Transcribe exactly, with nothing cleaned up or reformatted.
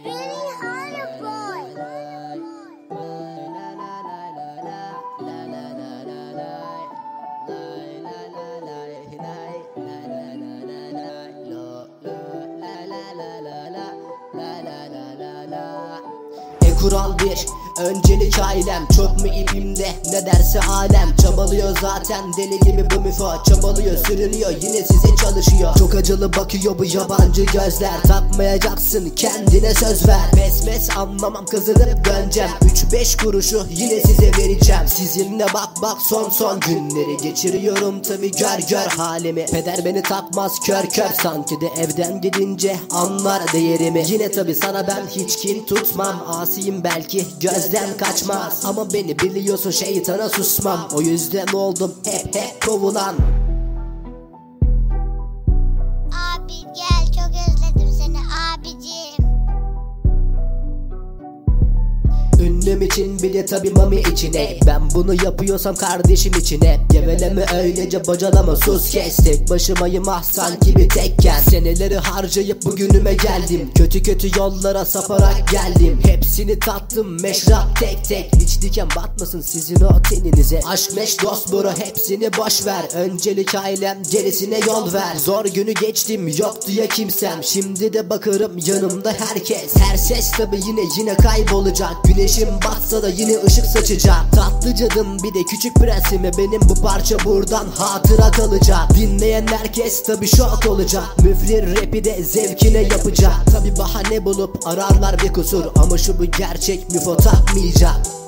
really hard boy. E kural bir, öncelik ailem. Çok mu ipimde, ne derse alem. Çabalıyor zaten deli gibi bu müfo. Çabalıyor, sürünüyor, yine size çalışıyor. Çok acılı bakıyor bu yabancı gözler. Takmayacaksın, kendine söz ver. Pes pes anlamam, kızınıp döneceğim. Üç beş kuruşu yine size vereceğim. Sizinle bak bak son son günleri geçiriyorum tabi, gör gör halimi. Peder beni takmaz kör kör, sanki de evden gidince anlar değerimi. Yine tabi sana ben hiç kin tutmam. Asiyim belki, gözden kaçmaz. Ama beni biliyorsun, şeytana susmam. O yüzden oldum hep hep kovulan. Abi gel, çok özledim seni abicim. Ünlüm için bir de tabi mami içine. Ben bunu yapıyorsam kardeşim içine. Geveleme öylece, bocalama, sus kes. Tek başımayım ah sanki bir tekken. Seneleri harcayıp bugünüme geldim. Kötü kötü yollara saparak geldim. Hepsini tattım meşrap tek tek. Hiç diken batmasın sizin o teninize. Aşk meş dost bro, hepsini boş ver. Öncelik ailem, gerisine yol ver. Zor günü geçtim, yoktu ya kimsem. Şimdi de bakırım yanımda herkes. Her ses tabi yine yine kaybolacak. Güneşim batsa da yine ışık saçacak. Tatlı cadım bir de küçük prensime. Benim bu parça buradan hatıra kalacak. Dinleyen herkes tabi şok olacak. Müflir rapi de zevkine yapacak. Tabi bahane bulup ararlar bir kusur, ama şu bu gerçek, müfo takmayacak.